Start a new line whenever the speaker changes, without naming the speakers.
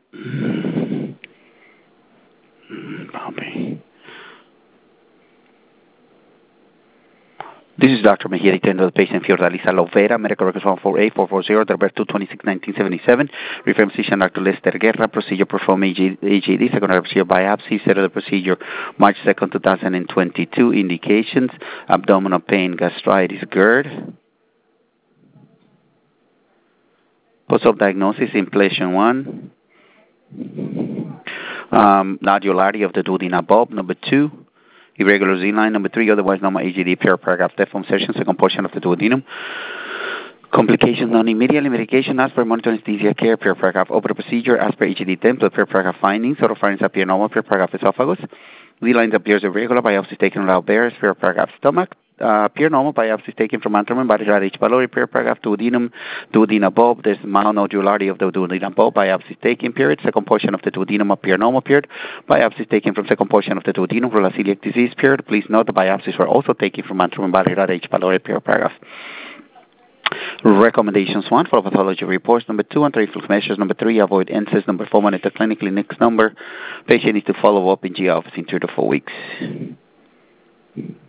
Bobby. This is Dr. Mejia, attending the patient Fiordalisa Lovera, medical records 148-440, December 2, 1977. Reference physician Dr. Lester Guerra, procedure performed AGD, secondary procedure biopsy, set of the procedure March 2nd, 2022. Indications, abdominal pain, gastritis, GERD. Post-op diagnosis, implantation 1. Nodularity of the duodenal bulb, number 2. Irregular Z-line, number 3, otherwise normal AGD, paragraph, deform session, second portion of the duodenum. Complications non immediately, medication as per monitor anesthesia care, paragraph, open procedure as per AGD template, paragraph findings, oropharynx appear normal, paragraph esophagus. Z-lines appears irregular, biopsy taken without bears, paragraph stomach. Appear normal, biopsies taken from abdomen, body rad H. pylori, paragraph, duodenum, duodenal bulb. There's mild nodularity of the duodenal bulb, biopsies taken, period. Second portion of the duodenum appear normal, period. Biopsies taken from second portion of the duodenum for celiac disease, period. Please note the biopsies were also taken from abdomen, body rad H. pylori, paragraph. Recommendations 1, follow pathology reports. Number 2, anti-reflux measures. Number 3, avoid NSAIDs. Number 4, monitor clinically. Next number, patient needs to follow up in GI office in 3 to 4 weeks.